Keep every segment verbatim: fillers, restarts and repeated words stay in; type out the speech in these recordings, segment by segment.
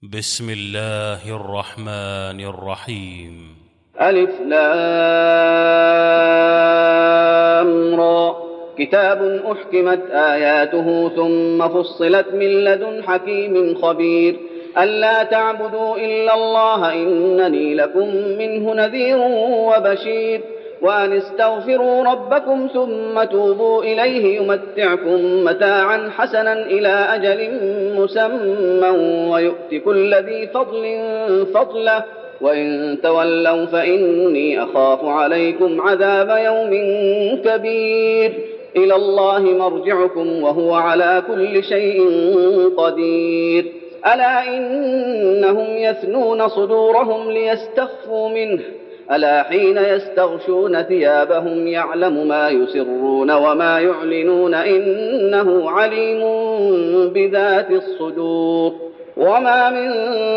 بسم الله الرحمن الرحيم. ألف لام را كتاب أحكمت آياته ثم فصلت من لدن حكيم خبير ألا تعبدوا إلا الله إنني لكم منه نذير وبشير وأن استغفروا ربكم ثم توبوا إليه يمتعكم متاعا حسنا إلى أجل مسمى ويؤت كل ذي فضل فضله وإن تولوا فإني أخاف عليكم عذاب يوم كبير إلى الله مرجعكم وهو على كل شيء قدير ألا إنهم يثنون صدورهم ليستخفوا منه ألا حين يستغشون ثيابهم يعلم ما يسرون وما يعلنون إنه عليم بذات الصدور وما من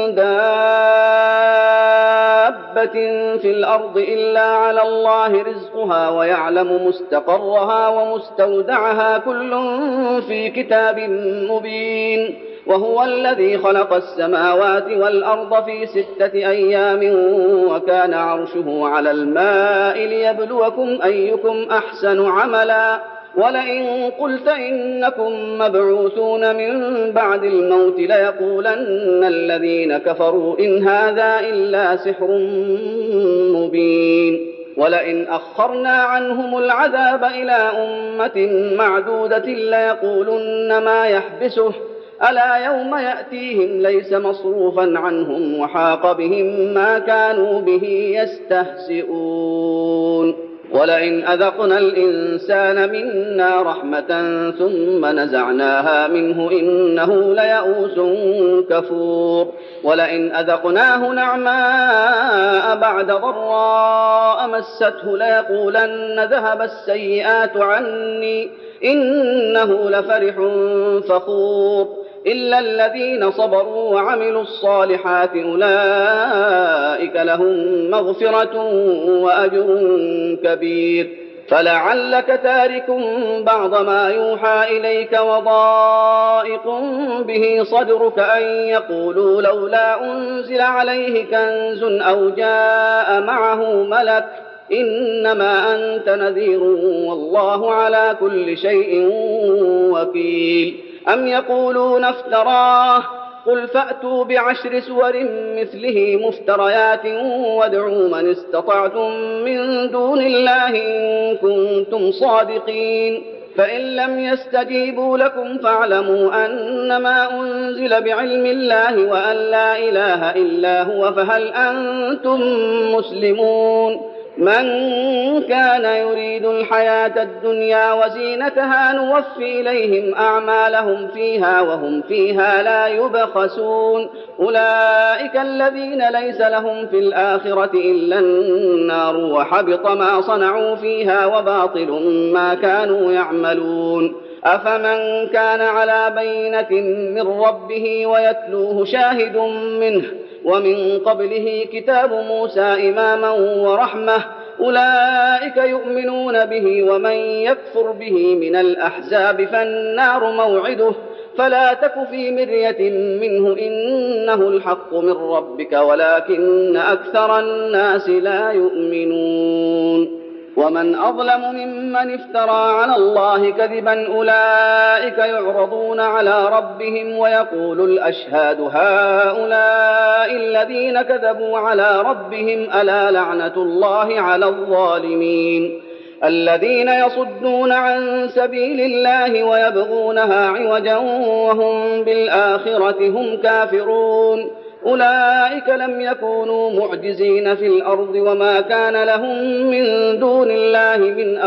دابة في الأرض إلا على الله رزقها ويعلم مستقرها ومستودعها كل في كتاب مبين وهو الذي خلق السماوات والأرض في ستة أيام وكان عرشه على الماء ليبلوكم أيكم أحسن عملا ولئن قلت إنكم مبعوثون من بعد الموت ليقولن الذين كفروا إن هذا إلا سحر مبين ولئن أخرنا عنهم العذاب إلى أمة معدودة ليقولن ما يحبسه ألا يوم يأتيهم ليس مصروفا عنهم وحاق بهم ما كانوا به يستهزئون ولئن أذقنا الإنسان منا رحمة ثم نزعناها منه إنه ليئوس كفور ولئن أذقناه نعماء بعد ضراء مسته ليقولن ذهب السيئات عني إنه لفرح فخور إلا الذين صبروا وعملوا الصالحات أولئك لهم مغفرة وأجر كبير فلعلك تارك بعض ما يوحى إليك وضائق به صدرك أن يقولوا لولا أنزل عليه كنز أو جاء معه ملك إنما أنت نذير والله على كل شيء وكيل أم يقولون افتراه قل فأتوا بعشر سور مثله مفتريات وادعوا من استطعتم من دون الله إن كنتم صادقين فإن لم يستجيبوا لكم فاعلموا أنما أنزل بعلم الله وأن لا إله إلا هو فهل أنتم مسلمون من كان يريد الحياة الدنيا وزينتها نوفي إليهم أعمالهم فيها وهم فيها لا يبخسون أولئك الذين ليس لهم في الآخرة إلا النار وحبط ما صنعوا فيها وباطل ما كانوا يعملون أفمن كان على بينة من ربه ويتلوه شاهد منه ومن قبله كتاب موسى إماما ورحمة أولئك يؤمنون به ومن يكفر به من الأحزاب فالنار موعده فلا تك في مرية منه إنه الحق من ربك ولكن أكثر الناس لا يؤمنون ومن أظلم ممن افترى على الله كذبا أولئك يعرضون على ربهم ويقول الأشهاد هؤلاء الذين كذبوا على ربهم ألا لعنة الله على الظالمين الذين يصدون عن سبيل الله ويبغونها عوجا وهم بالآخرة هم كافرون أولئك لم يكونوا معجزين في الأرض وما كان لهم من دون الله من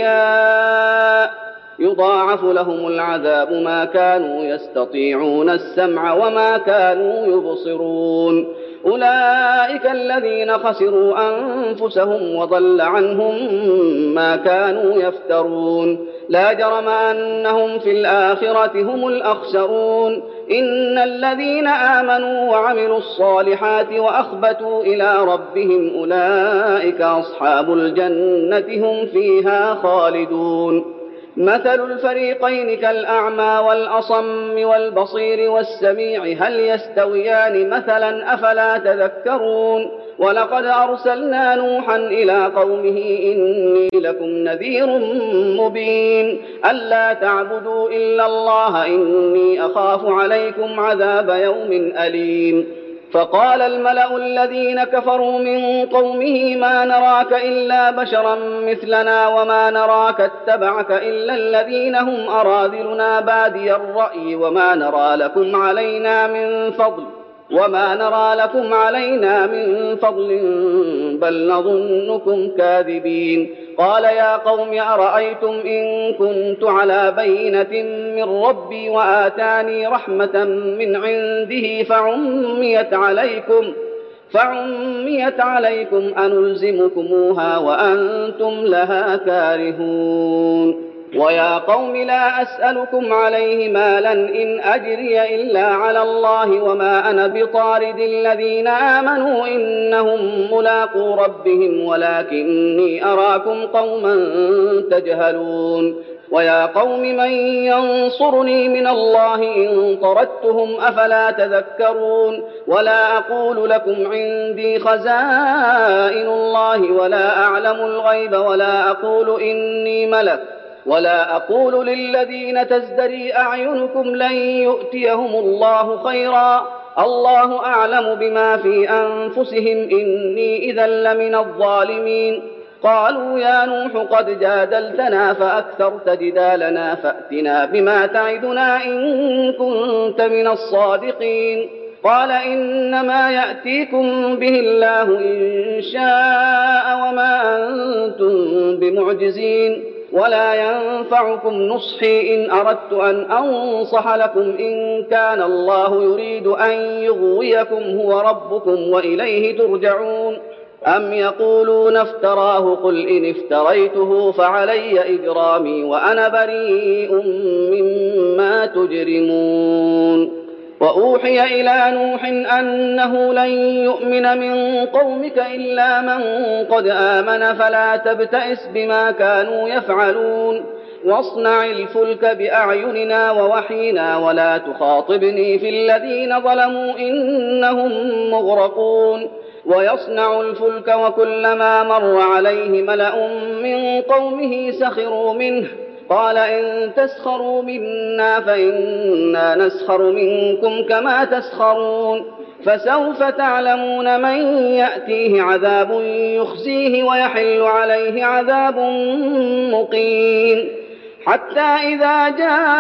أولياء يضاعف لهم العذاب ما كانوا يستطيعون السمع وما كانوا يبصرون أولئك الذين خسروا أنفسهم وضل عنهم ما كانوا يفترون لا جرم أنهم في الآخرة هم الأخسرون إن الذين آمنوا وعملوا الصالحات وأخبتوا إلى ربهم أولئك أصحاب الجنة هم فيها خالدون مثل الفريقين كالأعمى والأصم والبصير والسميع هل يستويان مثلا أفلا تذكرون ولقد أرسلنا نوحا إلى قومه إني لكم نذير مبين ألا تعبدوا إلا الله إني أخاف عليكم عذاب يوم أليم فقال الملأ الذين كفروا من قومه ما نراك إلا بشرا مثلنا وما نراك اتبعك إلا الذين هم أراذلنا بادي الرأي وما نرى لكم علينا من فضل وما نرى لكم علينا من فضل بل نظنكم كاذبين قال يا قوم أرأيتم إن كنت على بينة من ربي وآتاني رحمة من عنده فعميت عليكم فعميت عليكم أنلزمكموها وأنتم لها كارهون ويا قوم لا أسألكم عليه مالا إن أجري إلا على الله وما أنا بطارد الذين آمنوا إنهم ملاقو ربهم ولكني أراكم قوما تجهلون ويا قوم من ينصرني من الله إن طردتهم أفلا تذكرون ولا أقول لكم عندي خزائن الله ولا أعلم الغيب ولا أقول إني ملك ولا أقول للذين تزدري أعينكم لن يؤتيهم الله خيرا الله أعلم بما في أنفسهم إني إذا لمن الظالمين قالوا يا نوح قد جادلتنا فأكثرت جدالنا فأتنا بما تعدنا إن كنت من الصادقين قال إنما يأتيكم به الله إن شاء وما أنتم بمعجزين ولا ينفعكم نصحي إن أردت أن أنصح لكم إن كان الله يريد أن يغويكم هو ربكم وإليه ترجعون أم يقولون افتراه قل إن افتريته فعلي إجرامي وأنا بريء مما تجرمون وأوحي إلى نوح أنه لن يؤمن من قومك إلا من قد آمن فلا تبتئس بما كانوا يفعلون واصنع الفلك بأعيننا ووحينا ولا تخاطبني في الذين ظلموا إنهم مغرقون ويصنع الفلك وكلما مر عليه ملأ من قومه سخروا منه قال إن تسخروا منا فإنا نسخر منكم كما تسخرون فسوف تعلمون من يأتيه عذاب يخزيه ويحل عليه عذاب مقيم حتى إذا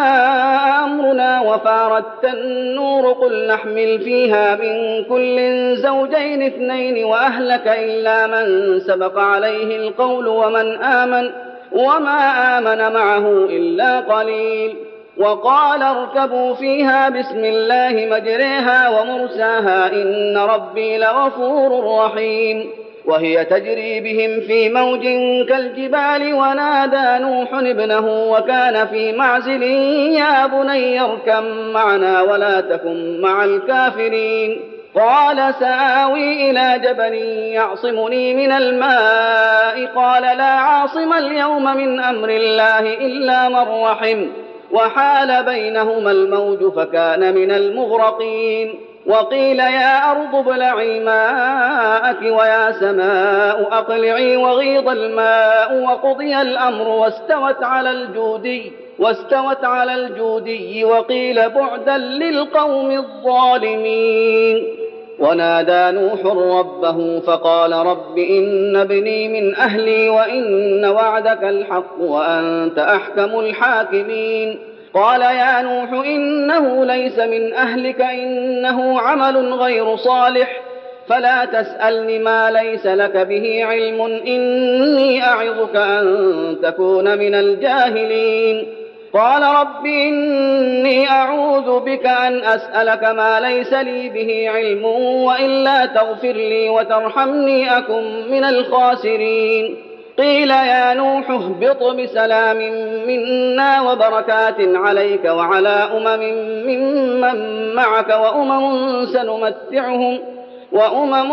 جاء أمرنا وفارت النور قل نحمل فيها من كل زوجين اثنين وأهلك إلا من سبق عليه القول ومن آمن وما آمن معه إلا قليل وقال اركبوا فيها بسم الله مجريها ومرساها إن ربي لغفور رحيم وهي تجري بهم في موج كالجبال ونادى نوح ابنه وكان في معزل يا بني اركب معنا ولا تكن مع الكافرين قال سآوي إلى جبل يعصمني من الماء قال لا عاصم اليوم من أمر الله إلا من رحم وحال بينهما الموج فكان من المغرقين وقيل يا أرض ابلعي ماءك ويا سماء أقلعي وغيض الماء وقضي الأمر واستوت على الجودي واستوت على الجودي وقيل بعدا للقوم الظالمين ونادى نوح ربه فقال رب إن ابني من أهلي وإن وعدك الحق وأنت أحكم الحاكمين قال يا نوح إنه ليس من أهلك إنه عمل غير صالح فلا تسألني ما ليس لك به علم إني أعظك أن تكون من الجاهلين قال رب إني أعوذ بك أن أسألك ما ليس لي به علم وإلا تغفر لي وترحمني أكن من الخاسرين قيل يا نوح اهبط بسلام منا وبركات عليك وعلى أمم ممن معك وأمم سنمتعهم وأمم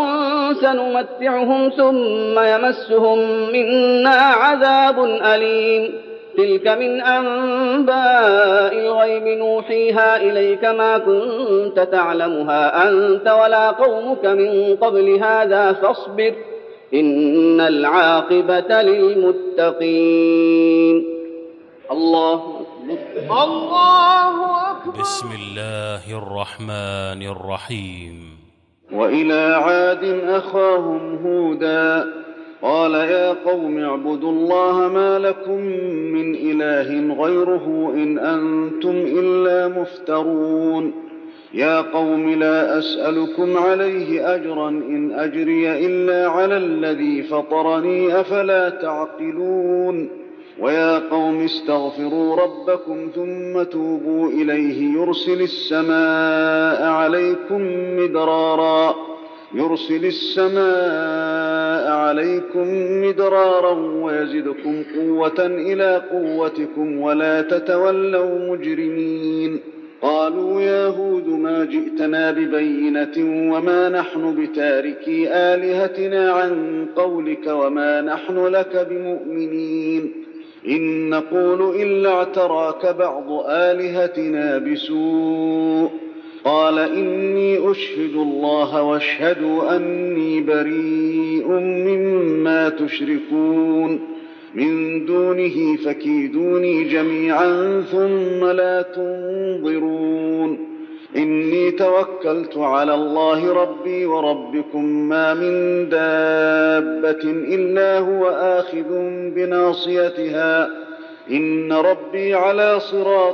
سنمتعهم ثم يمسهم منا عذاب أليم تلك من أنباء الغيب نوحيها إليك ما كنت تعلمها أنت ولا قومك من قبل هذا فاصبر إن العاقبة للمتقين. الله أكبر. الله أكبر. بسم الله الرحمن الرحيم. وإلى عاد أخاهم هودا قال يا قوم اعبدوا الله ما لكم من إله غيره إن أنتم إلا مفترون. يا قوم لا أسألكم عليه أجرا إن أجري إلا على الذي فطرني أفلا تعقلون. ويا قوم استغفروا ربكم ثم توبوا إليه يرسل السماء عليكم مدرارا يرسل السماء عليكم مدرارا ويزدكم قوة إلى قوتكم ولا تتولوا مجرمين. قالوا يا هود ما جئتنا ببينة وما نحن بتاركي آلهتنا عن قولك وما نحن لك بمؤمنين إن نقول إلا اعتراك بعض آلهتنا بسوء. قال إني أشهد الله واشهدوا أني بريء مما تشركون من دونه فكيدوني جميعا ثم لا تنظرون. إني توكلت على الله ربي وربكم ما من دابة إلا هو آخذ بناصيتها إن ربي على صراط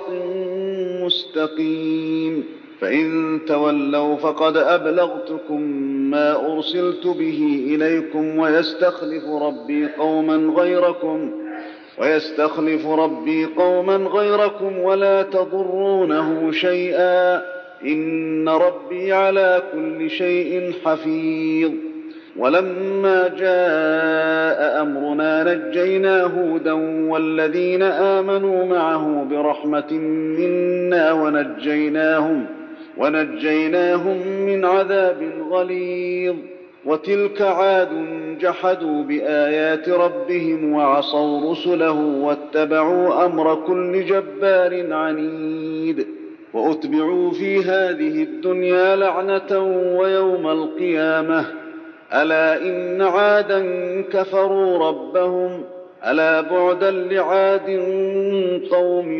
مستقيم. فإن تولوا فقد أبلغتكم ما أرسلت به إليكم ويستخلف ربي قوما غيركم ويستخلف ربي قوما غيركم ولا تضرونه شيئا إن ربي على كل شيء حفيظ. ولما جاء أمرنا نجينا هودا والذين آمنوا معه برحمة منا ونجيناهم ونجيناهم من عذاب غليظ. وتلك عاد جحدوا بآيات ربهم وعصوا رسله واتبعوا أمر كل جبار عنيد. وأتبعوا في هذه الدنيا لعنة ويوم القيامة ألا إن عادا كفروا ربهم ألا بعدا لعاد قوم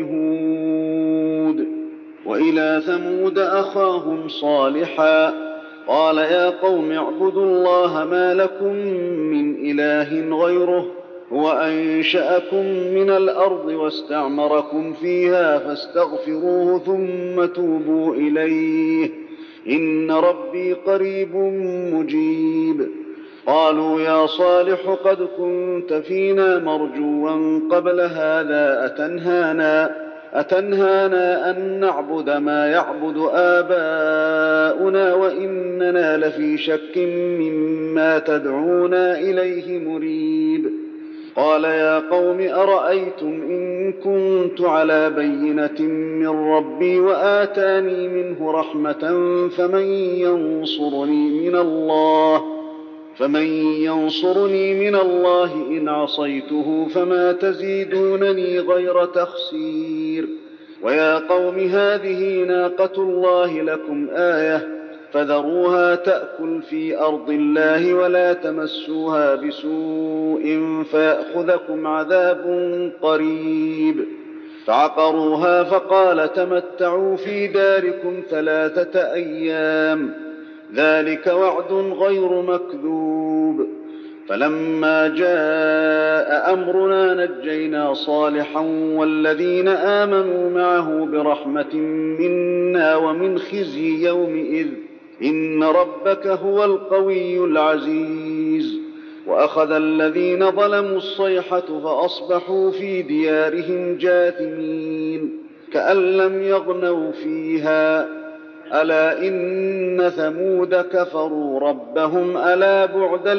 هود. وإلى ثمود أخاهم صالحا قال يا قوم اعبدوا الله ما لكم من إله غيره هو أنشأكم من الأرض واستعمركم فيها فاستغفروه ثم توبوا إليه إن ربي قريب مجيب. قالوا يا صالح قد كنت فينا مرجوا قبل هذا أتنهانا أتنهانا أن نعبد ما يعبد آباؤنا وإننا لفي شك مما تدعونا إليه مريب. قال يا قوم أرأيتم إن كنت على بينة من ربي وآتاني منه رحمة فمن ينصرني من الله فمن ينصرني من الله إن عصيته فما تزيدونني غير تخسير. ويا قوم هذه ناقة الله لكم آية فذروها تأكل في أرض الله ولا تمسوها بسوء فيأخذكم عذاب قريب. فعقروها فقال تمتعوا في داركم ثلاثة أيام ذلك وعد غير مكذوب. فلما جاء أمرنا نجينا صالحا والذين آمنوا معه برحمة منا ومن خزي يومئذ إن ربك هو القوي العزيز. وأخذ الذين ظلموا الصيحة فأصبحوا في ديارهم جاثمين كأن لم يغنوا فيها ألا إن ثمود كفروا ربهم ألا بعدا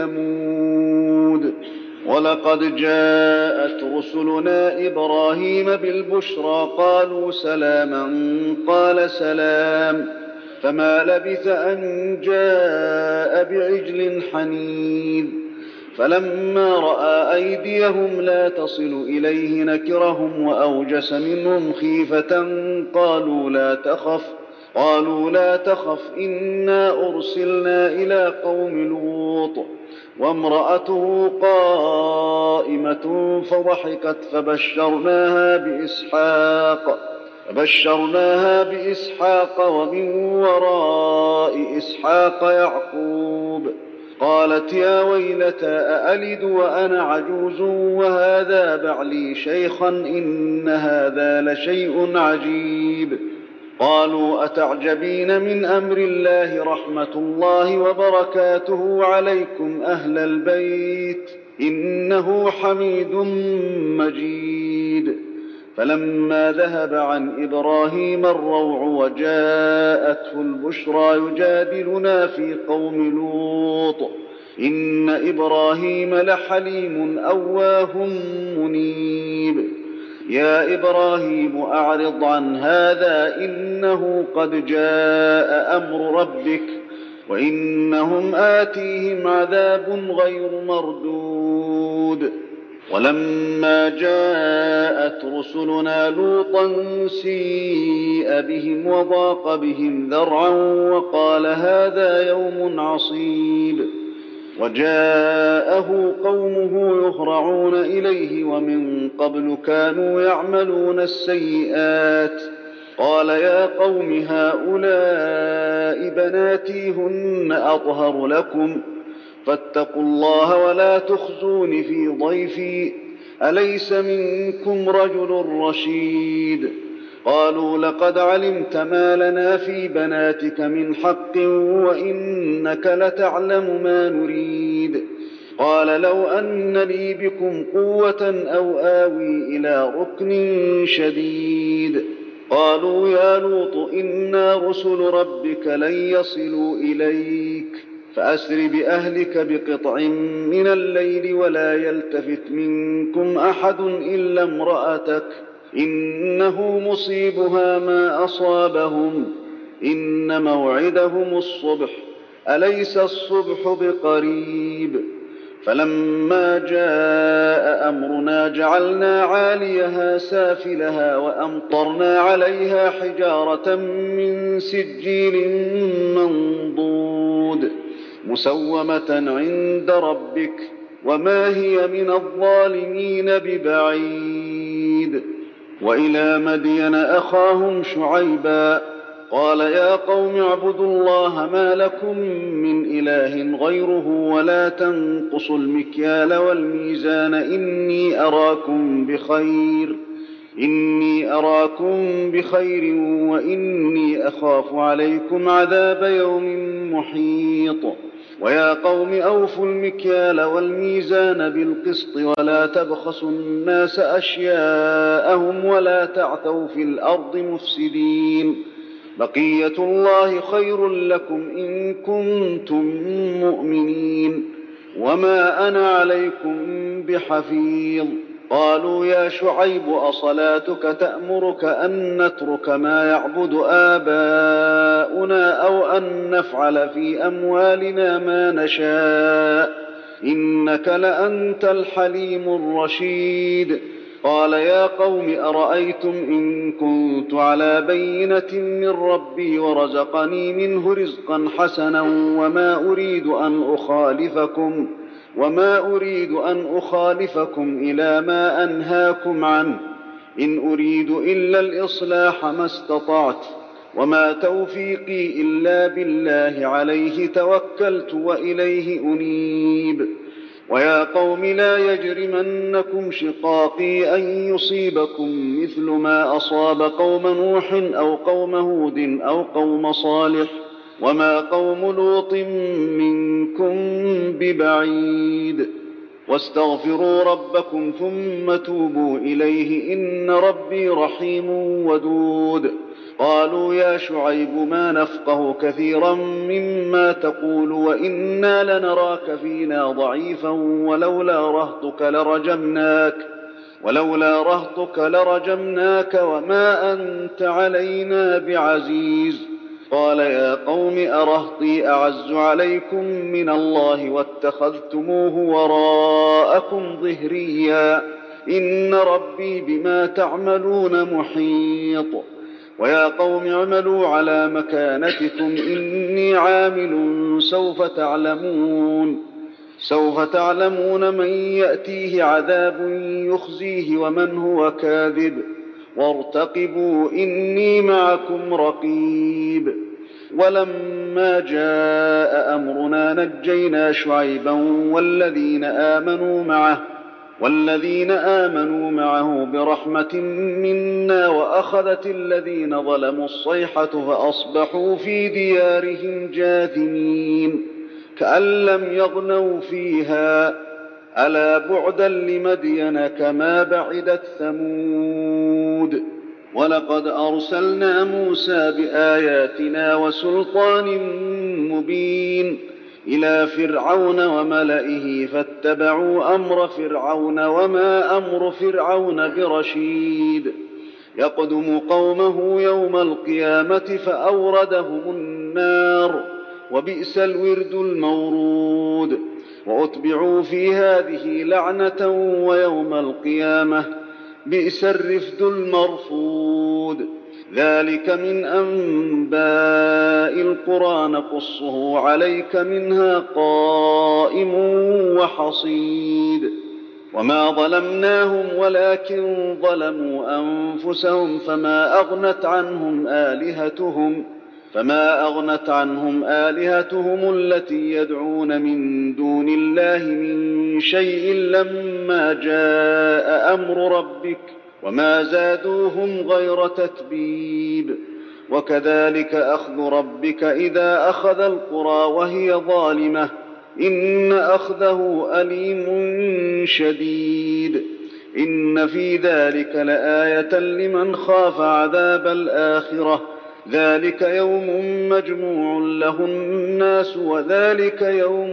لثمود. ولقد جاءت رسلنا إبراهيم بالبشرى قالوا سلاما قال سلام فما لبث أن جاء بعجل حنيذ. فلما رأى أيديهم لا تصل إليه نكرهم وأوجس منهم خيفة قالوا لا تخف قالوا لا تخف إنا أرسلنا إلى قوم لوط وامرأته قائمة فضحكت فبشرناها بإسحاق فبشرناها بإسحاق ومن وراء إسحاق يعقوب قالت يا ويلتى أألد وأنا عجوز وهذا بعلي شيخا إن هذا لشيء عجيب قالوا أتعجبين من أمر الله رحمة الله وبركاته عليكم أهل البيت إنه حميد مجيد فلما ذهب عن إبراهيم الروع وجاءته البشرى يجادلنا في قوم لوط إن إبراهيم لحليم أواه منيب يا إبراهيم أعرض عن هذا إنه قد جاء أمر ربك وإنهم آتيهم عذاب غير مردود ولما جاءت رسلنا لوطا سيء بهم وضاق بهم ذرعا وقال هذا يوم عصيب وجاءه قومه يهرعون إليه ومن قبل كانوا يعملون السيئات قال يا قوم هؤلاء بناتي هن أطهر لكم فاتقوا الله ولا تخزون في ضيفي أليس منكم رجل رشيد قالوا لقد علمت ما لنا في بناتك من حق وإنك لتعلم ما نريد قال لو أن لي بكم قوة أو آوي إلى ركن شديد قالوا يا لوط إنا رسل ربك لن يصلوا إليك فأسر بأهلك بقطع من الليل ولا يلتفت منكم أحد إلا امرأتك إنه مصيبها ما أصابهم إن موعدهم الصبح أليس الصبح بقريب فلما جاء أمرنا جعلنا عاليها سافلها وأمطرنا عليها حجارة من سجيل منضود مسومة عند ربك وما هي من الظالمين ببعيد وإلى مدين أخاهم شعيبا قال يا قوم اعبدوا الله ما لكم من إله غيره ولا تنقصوا المكيال والميزان إني أراكم بخير إني أراكم بخير وإني أخاف عليكم عذاب يوم محيط ويا قوم أوفوا المكيال والميزان بالقسط ولا تبخسوا الناس أشياءهم ولا تعثوا في الأرض مفسدين بقية الله خير لكم إن كنتم مؤمنين وما أنا عليكم بحفيظ قالوا يا شعيب أصلاتك تأمرك أن نترك ما يعبد آباؤنا أو أن نفعل في أموالنا ما نشاء إنك لأنت الحليم الرشيد قال يا قوم أرأيتم إن كنت على بينة من ربي ورزقني منه رزقا حسنا وما أريد أن أخالفكم وما أريد أن أخالفكم إلى ما أنهاكم عنه إن أريد إلا الإصلاح ما استطعت وما توفيقي إلا بالله عليه توكلت وإليه أنيب ويا قوم لا يجرمنكم شقاقي أن يصيبكم مثل ما أصاب قوم نوح أو قوم هود أو قوم صالح وما قوم لوط منكم ببعيد واستغفروا ربكم ثم توبوا إليه إن ربي رحيم ودود قالوا يا شعيب ما نفقه كثيرا مما تقول وإنا لنراك فينا ضعيفا ولولا رهطك لرجمناك ولولا رهطك لرجمناك وما أنت علينا بعزيز قال يا قوم أرهطي أعز عليكم من الله واتخذتموه وراءكم ظهريا إن ربي بما تعملون محيط ويا قوم اعملوا على مكانتكم إني عامل سوف تعلمون سوف تعلمون من يأتيه عذاب يخزيه ومن هو كاذب وارتقبوا إني معكم رقيب ولما جاء أمرنا نجينا شعيبا والذين آمنوا معه والذين آمنوا معه برحمة منا وأخذت الذين ظلموا الصيحة فأصبحوا في ديارهم جاثمين كأن لم يغنوا فيها ألا بعدا لمدين كما بعدت ثمود ولقد أرسلنا موسى بآياتنا وسلطان مبين إلى فرعون وملئه فاتبعوا أمر فرعون وما أمر فرعون برشيد يقدم قومه يوم القيامة فأوردهم النار وبئس الورد المورود وأتبعوا في هذه لعنة ويوم القيامة بئس الرفد المرفود ذلك من أنباء القرى نقصه عليك منها قائم وحصيد وما ظلمناهم ولكن ظلموا أنفسهم فما أغنت عنهم آلهتهم فما أغنت عنهم آلهتهم التي يدعون من دون الله من شيء لما جاء أمر ربك وما زادوهم غير تتبيب وكذلك أخذ ربك إذا أخذ القرى وهي ظالمة إن أخذه أليم شديد إن في ذلك لآية لمن خاف عذاب الآخرة ذلك يوم مجموع له الناس وذلك يوم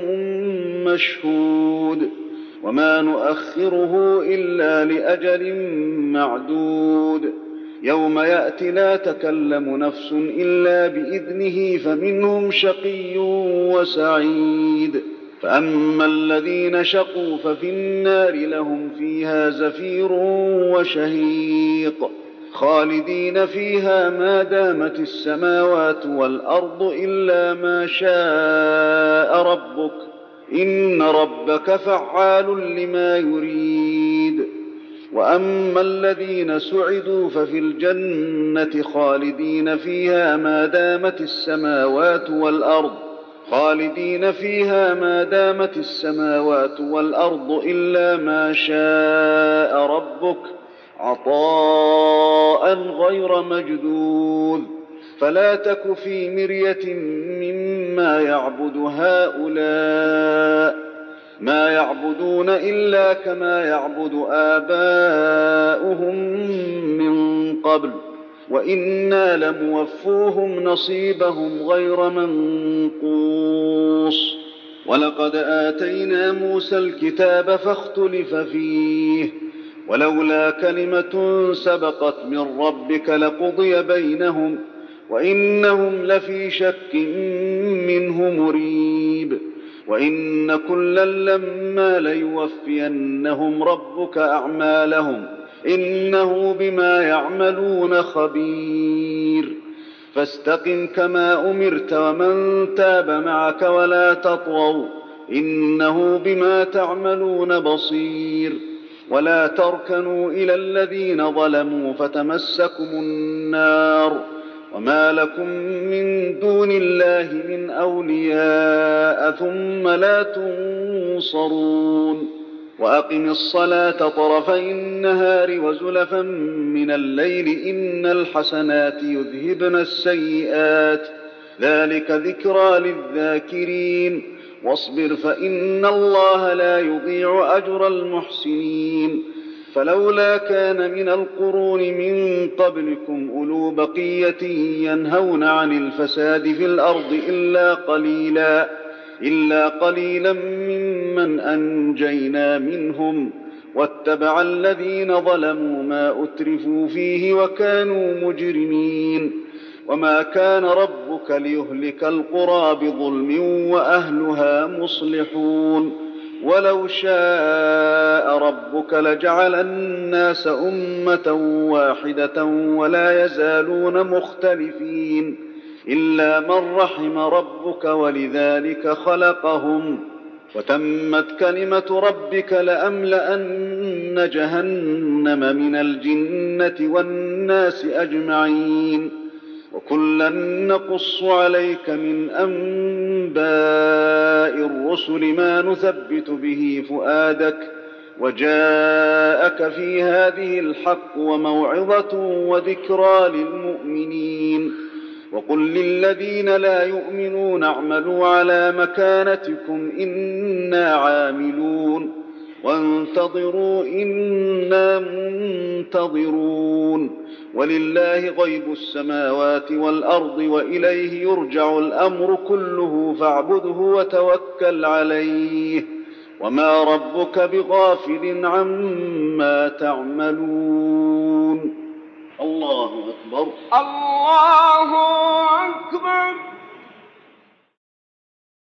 مشهود وما نؤخره إلا لأجل معدود يوم يأتي لا تكلم نفس إلا بإذنه فمنهم شقي وسعيد فأما الذين شقوا ففي النار لهم فيها زفير وشهيق خالدين فيها ما دامت السماوات والأرض إلا ما شاء ربك إن ربك فعال لما يريد وأما الذين سعدوا ففي الجنة خالدين فيها ما دامت السماوات والأرض خالدين فيها ما دامت السماوات والأرض إلا ما شاء ربك عطاء غير مجدود فلا تك في مرية مما يعبد هؤلاء ما يعبدون إلا كما يعبد آباؤهم من قبل وإنا لموفوهم نصيبهم غير منقوص ولقد آتينا موسى الكتاب فاختلف فيه ولولا كلمة سبقت من ربك لقضي بينهم وإنهم لفي شك منه مريب وإن كلا لما ليوفينهم ربك أعمالهم إنه بما يعملون خبير فاستقم كما أمرت ومن تاب معك ولا تطغوا إنه بما تعملون بصير ولا تركنوا إلى الذين ظلموا فتمسكم النار وما لكم من دون الله من أولياء ثم لا تنصرون وأقم الصلاة طرفي النهار وزلفا من الليل إن الحسنات يذهبن السيئات ذلك ذكرى للذاكرين واصبر فإن الله لا يضيع أجر المحسنين فلولا كان من القرون من قبلكم أولو بقية ينهون عن الفساد في الأرض إلا قليلا إلا قليلا ممن أنجينا منهم واتبع الذين ظلموا ما أترفوا فيه وكانوا مجرمين وما كان ربك ليهلك القرى بظلم وأهلها مصلحون ولو شاء ربك لجعل الناس أمة واحدة ولا يزالون مختلفين إلا من رحم ربك ولذلك خلقهم وتمت كلمة ربك لأملأن جهنم من الجنة والناس أجمعين وكلا نقص عليك من أنباء الرسل ما نثبت به فؤادك وجاءك في هذه الحق وموعظة وذكرى للمؤمنين وقل للذين لا يؤمنون اعملوا على مكانتكم إنا عاملون وانتظروا إنا منتظرون ولله غيب السماوات والأرض وإليه يرجع الأمر كله فاعبده وتوكل عليه وما ربك بغافل عما تعملون الله أكبر الله أكبر